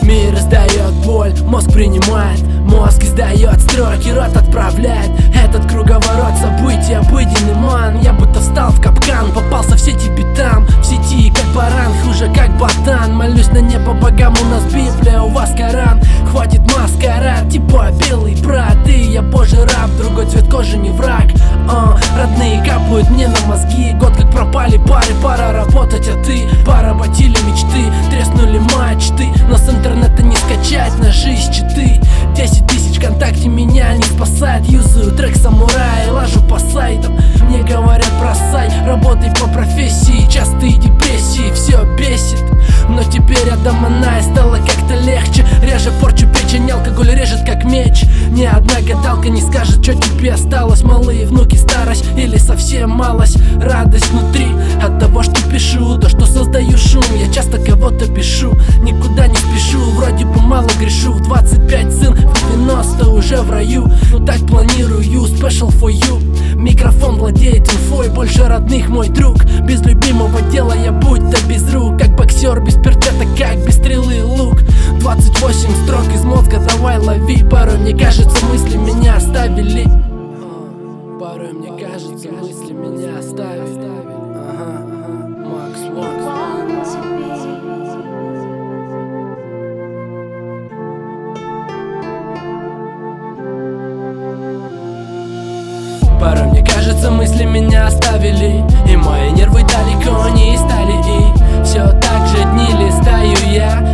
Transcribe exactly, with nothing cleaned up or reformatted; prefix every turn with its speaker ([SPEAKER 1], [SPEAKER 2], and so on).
[SPEAKER 1] Мир издает боль, мозг принимает, мозг издает строки, рот отправляет. Этот круговорот событий, обыденный ман. Я будто встал в капкан, попался в сети битам. В сети как баран, хуже как ботан. Молюсь на небо богам, у нас Библия, у вас Коран. Хватит маскарад, типа белый брат. И я божий раб, другой цвет кожи не враг. uh, Родные капают мне на мозги. Год как пропали пары, пора работать, а ты поработили мечты, треснули мачты. Но с интернета не скачать ножи из читы. Десять тысяч ВКонтакте меня не спасает. Юзаю трек самурая, лажу по сайтам. Мне говорят бросай, работай по профессии. Частые депрессии, все бесит. Но теперь я домана и стало как-то легче. Реже порчу печень, алкоголь режет как меч. Ни одна гадалка не скажет, что тебе осталось. Малые внуки, старость или совсем малость. Радость внутри от того, что пишу. То, что создаю шум, я часто кого-то пишу. Никуда не спешу, вроде бы мало грешу. В двадцать пять сын, в девяносто уже в раю. Ну так планирую, special for you. Микрофон владеет инфой, больше родных мой друг. Без любимого дела я будто без рук. Как боксер без перчаток, как без стрелы лук. Двадцать восемь строк из мозга, давай лови. Порой мне кажется, мысли меня оставили. Порой мне кажется, мысли меня оставили. Ага, ага. Макс, Макс. Порой мне кажется, мысли меня оставили, и мои нервы далеко не стали. И все так же дни листаю я,